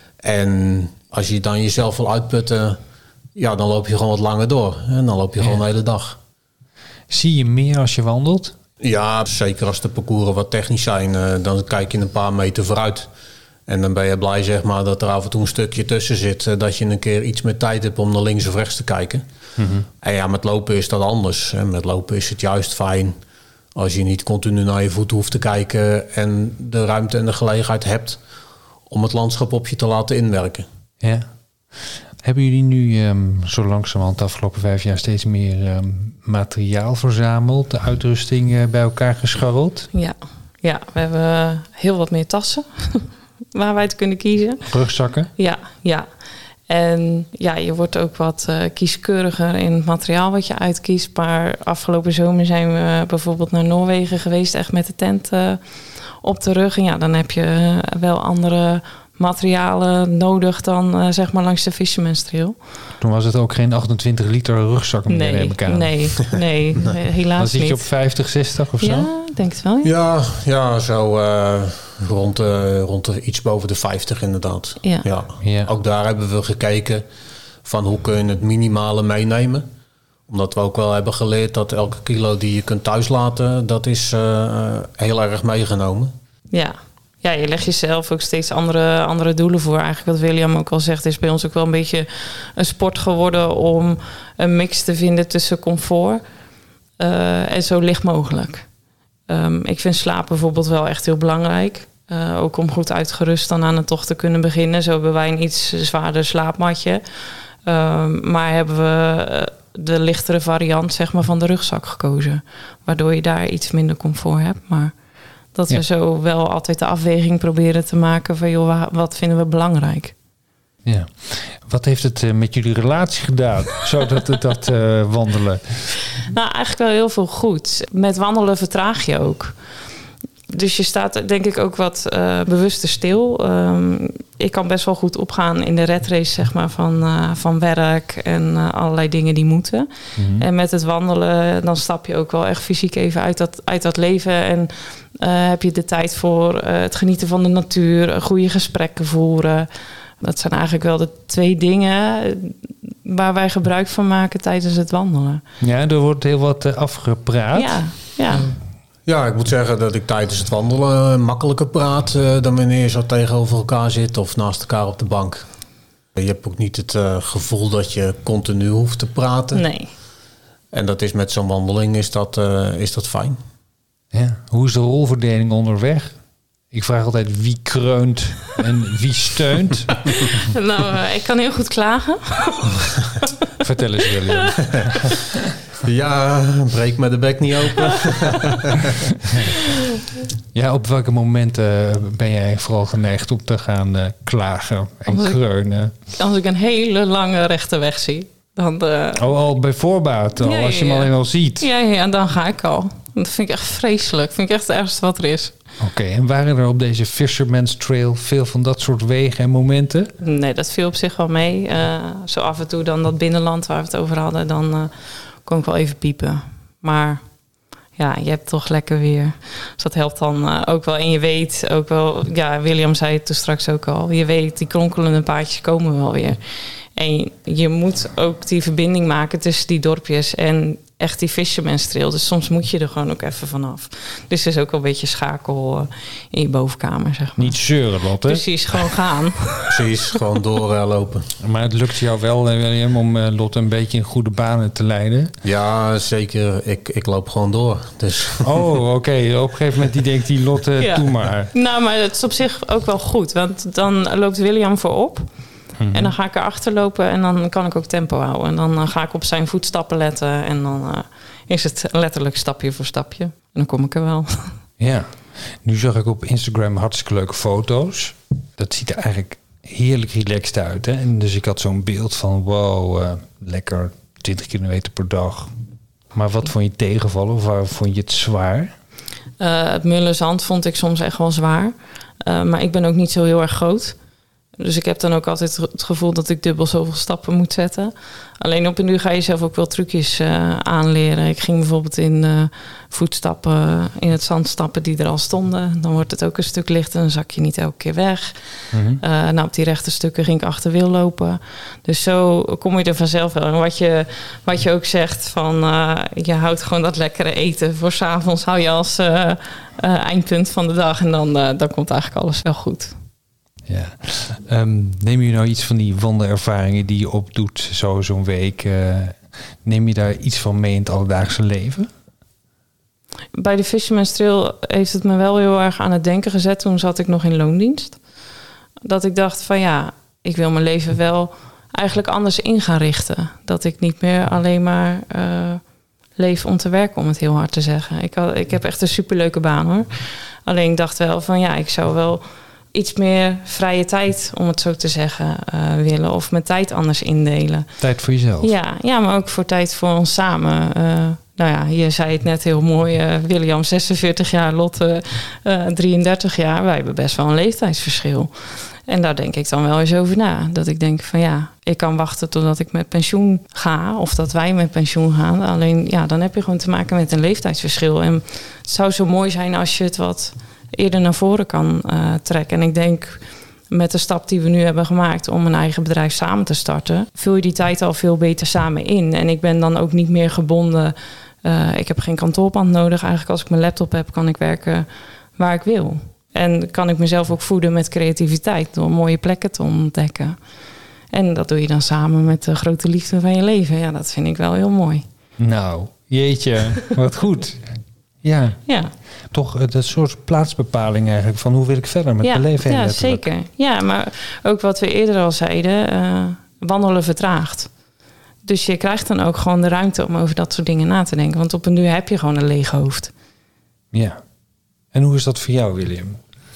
En als je dan jezelf wil uitputten, ja, dan loop je gewoon wat langer door. En dan loop je gewoon Ja. de hele dag. Zie je meer als je wandelt? Ja, zeker als de parcours wat technisch zijn, uh, dan kijk je een paar meter vooruit. En dan ben je blij, zeg maar, dat er af en toe een stukje tussen zit. Uh, dat je een keer iets meer tijd hebt om naar links of rechts te kijken. Mm-hmm. En ja, met lopen is dat anders. En met lopen is het juist fijn als je niet continu naar je voeten hoeft te kijken en de ruimte en de gelegenheid hebt om het landschap op je te laten inwerken. Ja. Hebben jullie nu um, zo langzamerhand de afgelopen vijf jaar steeds meer um, materiaal verzameld, de uitrusting uh, bij elkaar gescharreld? Ja. ja, we hebben heel wat meer tassen waar wij het kunnen kiezen. Rugzakken? Ja, ja. En ja, je wordt ook wat uh, kieskeuriger in het materiaal wat je uitkiest. Maar afgelopen zomer zijn we bijvoorbeeld naar Noorwegen geweest, echt met de tent uh, op de rug. En ja, dan heb je uh, wel andere materialen nodig dan uh, zeg maar langs de Fisherman's Trail. Toen was het ook geen achtentwintig liter rugzak meer, Nee, neem ik aan. nee, nee, nee, helaas Dan zit je niet. op vijftig, zestig of zo? Ja, denk het wel. Ja. Ja, ja zo uh, rond, uh, rond de, iets boven de vijftig inderdaad. Ja. Ja. Ja. Ook daar hebben we gekeken van hoe kun je het minimale meenemen. Omdat we ook wel hebben geleerd dat elke kilo die je kunt thuislaten, dat is uh, heel erg meegenomen. Ja. Ja, je legt jezelf ook steeds andere, andere doelen voor. Eigenlijk wat William ook al zegt, is bij ons ook wel een beetje een sport geworden om een mix te vinden tussen comfort uh, en zo licht mogelijk. Um, ik vind slaap bijvoorbeeld wel echt heel belangrijk. Uh, ook om goed uitgerust dan aan de tocht te kunnen beginnen. Zo hebben wij een iets zwaarder slaapmatje. Um, maar hebben we de lichtere variant zeg maar, van de rugzak gekozen. Waardoor je daar iets minder comfort hebt, maar... Dat we ja. zo wel altijd de afweging proberen te maken van joh, wat vinden we belangrijk. Ja. Wat heeft het uh, met jullie relatie gedaan? Zo dat, dat uh, wandelen? Nou, eigenlijk wel heel veel goed. Met wandelen vertraag je ook. Dus je staat denk ik ook wat uh, bewuster stil. Um, ik kan best wel goed opgaan in de red race, zeg maar, van, uh, van werk en uh, allerlei dingen die moeten. Mm-hmm. En met het wandelen, dan stap je ook wel echt fysiek even uit dat, uit dat leven. En uh, heb je de tijd voor uh, het genieten van de natuur, goede gesprekken voeren. Dat zijn eigenlijk wel de twee dingen waar wij gebruik van maken tijdens het wandelen. Ja, er wordt heel wat uh, afgepraat. Ja, ja. Ja, ik moet zeggen dat ik tijdens het wandelen makkelijker praat uh, dan wanneer je zo tegenover elkaar zit of naast elkaar op de bank. Je hebt ook niet het uh, gevoel dat je continu hoeft te praten. Nee. En dat is met zo'n wandeling is dat, uh, is dat fijn. Ja. Hoe is de rolverdeling onderweg? Ik vraag altijd wie kreunt en wie steunt. Nou, uh, ik kan heel goed klagen. Vertel eens, William. Ja, breek me de bek niet open. Ja, op welke momenten ben jij vooral geneigd om te gaan uh, klagen en als kreunen? Ik, als ik een hele lange rechte weg zie, dan... Uh, oh, al bij voorbaat al, ja, als je ja, hem ja. alleen al ziet. Ja, ja, dan ga ik al. Dat vind ik echt vreselijk. Vind ik echt het ergste wat er is. Oké, okay, en waren er op deze Fisherman's Trail veel van dat soort wegen en momenten? Nee, dat viel op zich wel mee. Uh, zo af en toe dan dat binnenland waar we het over hadden, dan uh, kon ik wel even piepen. Maar ja, je hebt toch lekker weer. Dus dat helpt dan uh, ook wel. En je weet ook wel, ja, William zei het toen straks ook al. Je weet, die kronkelende paadjes komen wel weer. En je moet ook die verbinding maken tussen die dorpjes en echt die Fisherman's Trail. Dus soms moet je er gewoon ook even vanaf. Dus het is ook wel een beetje schakel uh, in je bovenkamer, zeg maar. Niet zeuren, Lotte. Precies, gewoon gaan. Precies, gewoon doorlopen. Uh, maar het lukt jou wel, William, om uh, Lotte een beetje in goede banen te leiden? Ja, zeker. Ik, ik loop gewoon door. Dus. Oh, oké. Okay. Op een gegeven moment die denkt die Lotte, ja. Doe maar. Nou, maar het is op zich ook wel goed. Want dan loopt William voorop. Mm-hmm. En dan ga ik erachter lopen en dan kan ik ook tempo houden. En dan uh, ga ik op zijn voetstappen letten. En dan uh, is het letterlijk stapje voor stapje. En dan kom ik er wel. Ja, nu zag ik op Instagram hartstikke leuke foto's. Dat ziet er eigenlijk heerlijk relaxed uit. Hè? En dus ik had zo'n beeld van wow, uh, lekker twintig kilometer per dag. Maar wat vond je tegenvallen of waar vond je het zwaar? Uh, het mulle zand vond ik soms echt wel zwaar. Uh, maar ik ben ook niet zo heel erg groot. Dus ik heb dan ook altijd het gevoel dat ik dubbel zoveel stappen moet zetten. Alleen op een uur ga je zelf ook wel trucjes uh, aanleren. Ik ging bijvoorbeeld in uh, voetstappen, in het zand stappen die er al stonden. Dan wordt het ook een stuk lichter, dan zak je niet elke keer weg. Mm-hmm. Uh, nou, op die rechte stukken ging ik achterwiel lopen. Dus zo kom je er vanzelf wel. En wat je, wat je ook zegt, van uh, je houdt gewoon dat lekkere eten voor 's avonds, hou je als uh, uh, eindpunt van de dag. En dan, uh, dan komt eigenlijk alles wel goed. Ja. Um, neem je nou iets van die wandelervaringen die je opdoet, zo zo'n week? Uh, neem je daar iets van mee in het alledaagse leven? Bij de Fisherman's Trail heeft het me wel heel erg aan het denken gezet. Toen zat ik nog in loondienst. Dat ik dacht van ja, ik wil mijn leven wel eigenlijk anders in gaan richten. Dat ik niet meer alleen maar uh, leef om te werken, om het heel hard te zeggen. Ik, had, ik heb echt een superleuke baan hoor. Alleen ik dacht wel van ja, ik zou wel iets meer vrije tijd, om het zo te zeggen, uh, willen. Of mijn tijd anders indelen. Tijd voor jezelf? Ja, ja, maar ook voor tijd voor ons samen. Uh, nou ja, je zei het net heel mooi. Uh, William, zesenveertig jaar, Lotte, uh, drieëndertig jaar. Wij hebben best wel een leeftijdsverschil. En daar denk ik dan wel eens over na. Dat ik denk van ja, ik kan wachten totdat ik met pensioen ga. Of dat wij met pensioen gaan. Alleen ja, dan heb je gewoon te maken met een leeftijdsverschil. En het zou zo mooi zijn als je het wat eerder naar voren kan uh, trekken. En ik denk met de stap die we nu hebben gemaakt om een eigen bedrijf samen te starten, vul je die tijd al veel beter samen in. En ik ben dan ook niet meer gebonden. Uh, ik heb geen kantoorband nodig. Eigenlijk als ik mijn laptop heb, kan ik werken waar ik wil. En kan ik mezelf ook voeden met creativiteit door mooie plekken te ontdekken. En dat doe je dan samen met de grote liefde van je leven. Ja, dat vind ik wel heel mooi. Nou, jeetje, wat goed. Ja. Ja. Toch een soort plaatsbepaling eigenlijk van hoe wil ik verder met ja, mijn leven heen. Ja, letterlijk. zeker. Ja, maar ook wat we eerder al zeiden, uh, wandelen vertraagt. Dus je krijgt dan ook gewoon de ruimte om over dat soort dingen na te denken. Want op een duur heb je gewoon een leeg hoofd. Ja. En hoe is dat voor jou, William?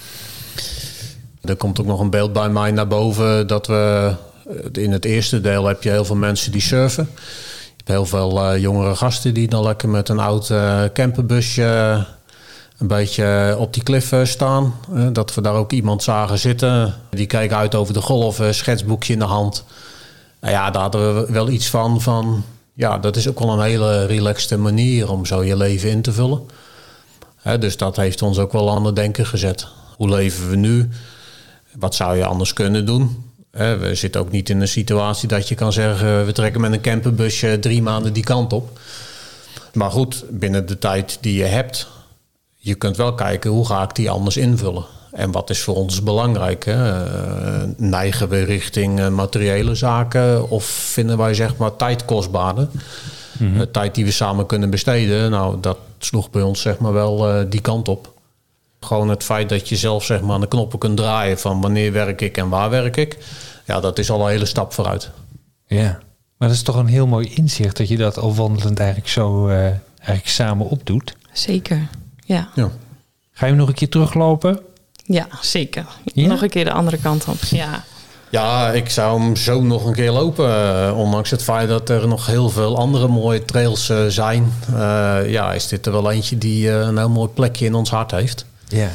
Er komt ook nog een beeld bij mij naar boven dat we in het eerste deel heb je heel veel mensen die surfen. Heel veel uh, jongere gasten die dan lekker met een oud uh, camperbusje een beetje op die kliffen staan. Uh, dat we daar ook iemand zagen zitten. Die keek uit over de golven, schetsboekje in de hand. Nou ja, daar hadden we wel iets van, van... Ja, dat is ook wel een hele relaxte manier om zo je leven in te vullen. Uh, dus dat heeft ons ook wel aan het denken gezet. Hoe leven we nu? Wat zou je anders kunnen doen? Uh, we zitten ook niet in een situatie dat je kan zeggen... we trekken met een camperbusje drie maanden die kant op. Maar goed, binnen de tijd die je hebt... je kunt wel kijken, hoe ga ik die anders invullen? En wat is voor ons belangrijk? Hè? Uh, neigen we richting uh, materiële zaken... of vinden wij zeg maar tijd kostbaarder? Mm-hmm. Uh, tijd die we samen kunnen besteden. Nou, dat sloeg bij ons zeg maar wel uh, die kant op. Gewoon het feit dat je zelf zeg maar aan de knoppen kunt draaien... van wanneer werk ik en waar werk ik... ja, dat is al een hele stap vooruit. Ja, maar dat is toch een heel mooi inzicht... dat je dat al wandelend eigenlijk zo uh, eigenlijk samen opdoet. Zeker, ja. ja. Ga je nog een keer teruglopen? Ja, zeker. Ja? Nog een keer de andere kant op, ja. Ja, ik zou hem zo nog een keer lopen. Uh, ondanks het feit dat er nog heel veel andere mooie trails uh, zijn. Uh, ja, is dit er wel eentje die uh, een heel mooi plekje in ons hart heeft. Ja.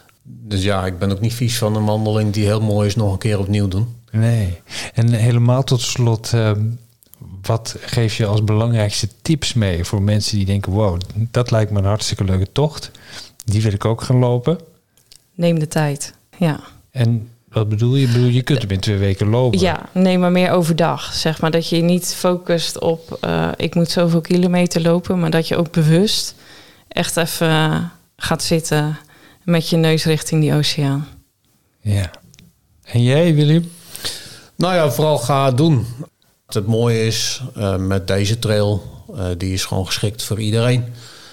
Dus ja, ik ben ook niet vies van een wandeling die heel mooi is nog een keer opnieuw doen. Nee. En helemaal tot slot, uh, wat geef je als belangrijkste tips mee voor mensen die denken... wow, dat lijkt me een hartstikke leuke tocht. Die wil ik ook gaan lopen. Neem de tijd, ja. En wat bedoel je? Bedoel, je kunt hem in twee weken lopen. Ja, neem maar meer overdag. Zeg maar dat je je niet focust op... Uh, ik moet zoveel kilometer lopen... maar dat je ook bewust echt even uh, gaat zitten... met je neus richting die oceaan. Ja. En jij, William? Nou ja, vooral ga het doen. Het mooie is uh, met deze trail... Uh, die is gewoon geschikt voor iedereen...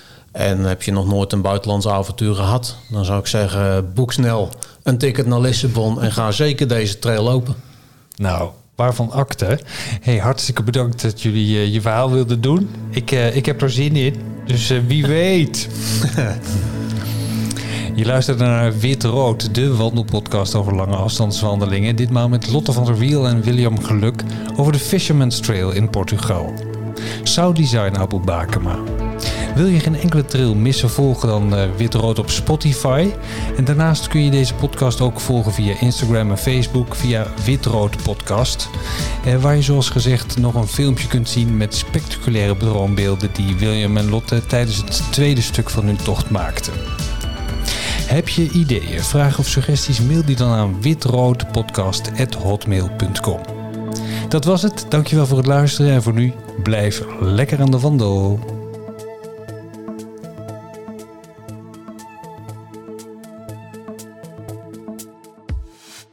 En heb je nog nooit een buitenlands avontuur gehad... dan zou ik zeggen, boek snel een ticket naar Lissabon... en ga zeker deze trail lopen. Nou, waarvan akte. Hey, hartstikke bedankt dat jullie uh, je verhaal wilden doen. Ik, uh, ik heb er zin in, dus uh, wie weet. Je luistert naar Wit Rood, de wandelpodcast over lange afstandswandelingen. Ditmaal met Lotte van der Wiel en William Geluk... over de Fisherman's Trail in Portugal. Sounddesign Abu Bakema. Wil je geen enkele trail missen, volg dan uh, Wit Rood op Spotify. En daarnaast kun je deze podcast ook volgen via Instagram en Facebook via Wit Rood Podcast. Uh, waar je zoals gezegd nog een filmpje kunt zien met spectaculaire droombeelden die William en Lotte tijdens het tweede stuk van hun tocht maakten. Heb je ideeën, vragen of suggesties, mail die dan aan witroodpodcast at hotmail punt com. Dat was het. Dankjewel voor het luisteren en voor nu blijf lekker aan de wandel.